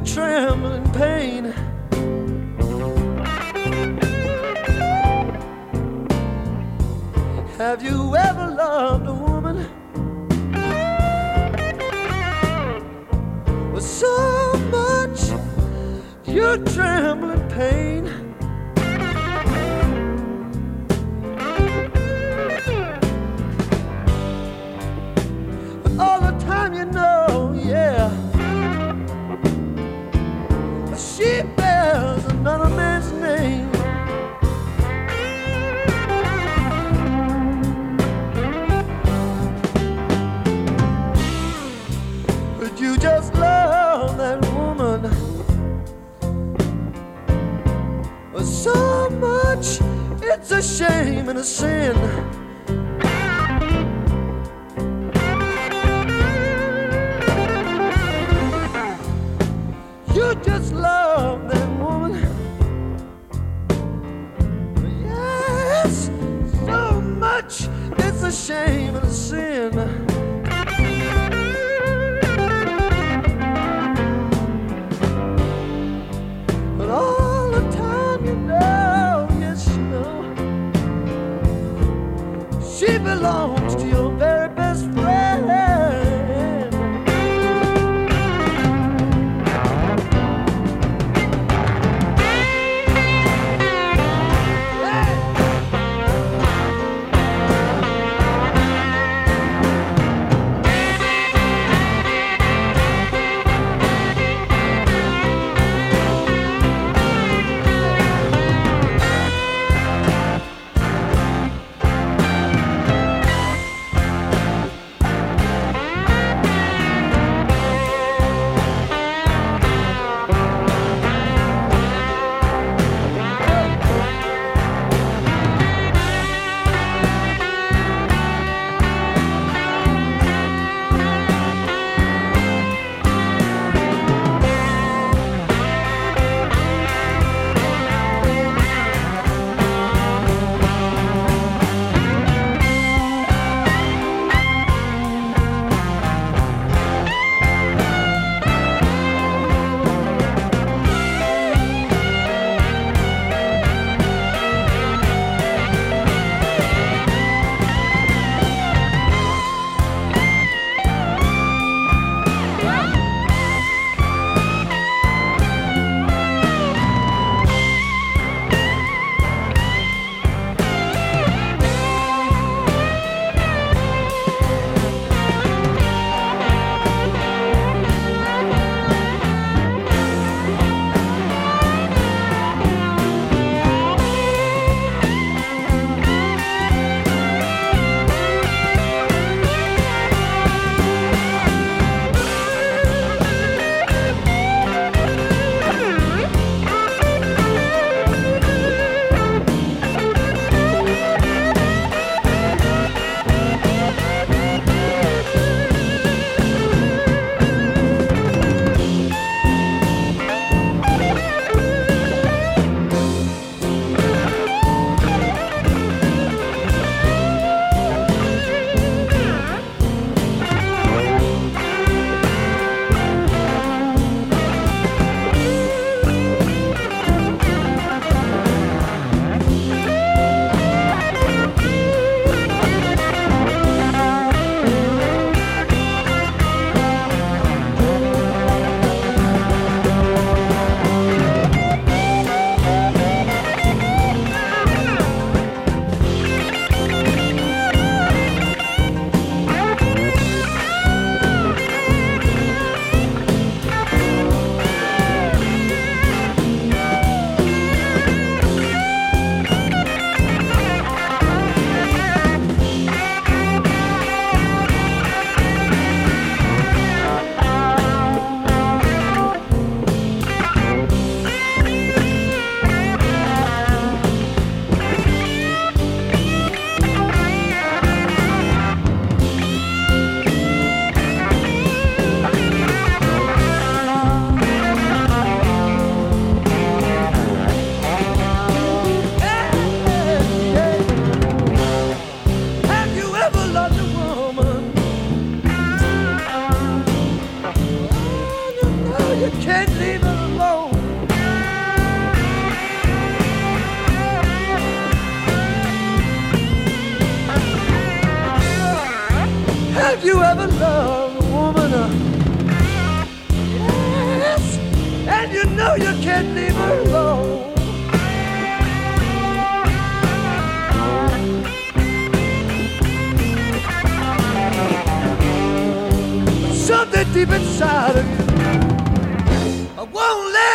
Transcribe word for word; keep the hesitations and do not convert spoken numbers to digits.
tremble in pain. Have you ever loved a woman with so much you tremble in pain? But all the time you know, yeah, she bears another man's name. But you just love that woman with so much, it's a shame and a sin. You just love that woman. Yes, so much, it's a shame and a sin. But all the time you know, yes you know, she belongs to your very best friend. you can't leave it alone. Have you ever loved a woman? Uh, yes, and you know you can't leave her alone. But something deep inside of you I won't let